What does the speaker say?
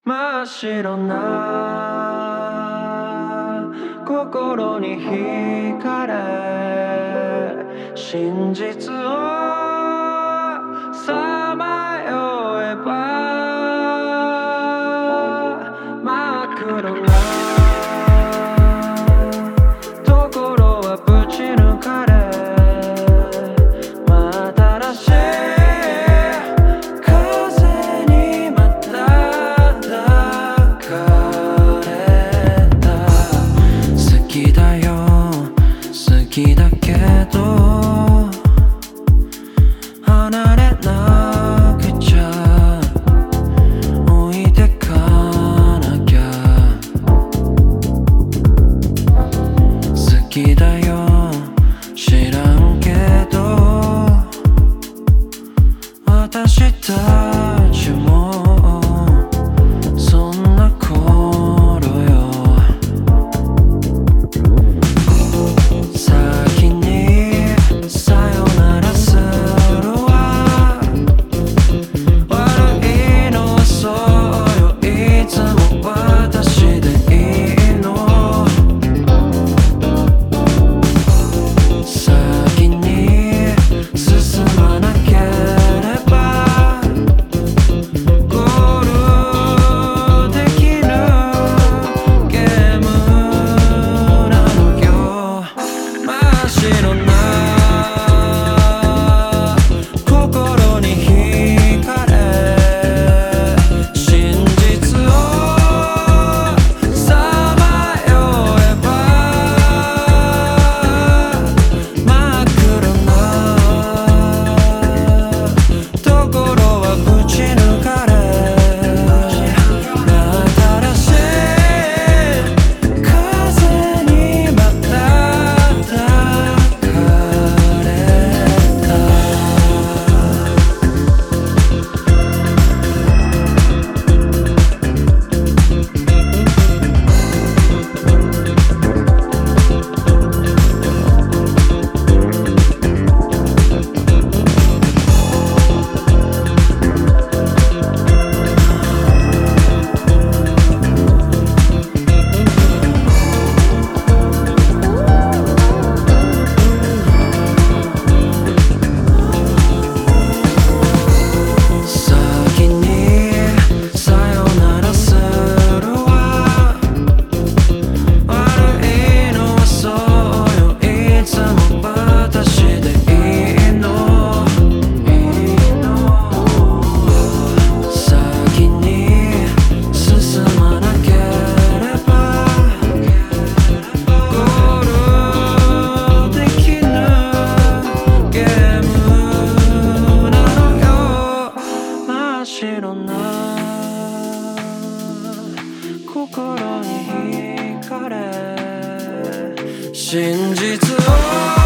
真っ白な心に惹かれ真実をさまよえば真っ黒なところはぶち抜かれまたらしい風にまた抱かれた好きだよ好きだけど離れなくちゃ置いてかなきゃ好きだよ知らんけど私たちもそんな頃よ先にさよならするわ悪いのはそうよいつも私でいいの先に進まなければゴールできるゲームなのよ真っ白な心に惹かれ真実をさまよえば真っ黒なところはぶち抜かれ新しい風にまた抱かれた先にさよならするわ悪いのはそうよいつも私でいいの先に進まなければゴールできぬゲームなのよ真っ白な心に惹かれ真実を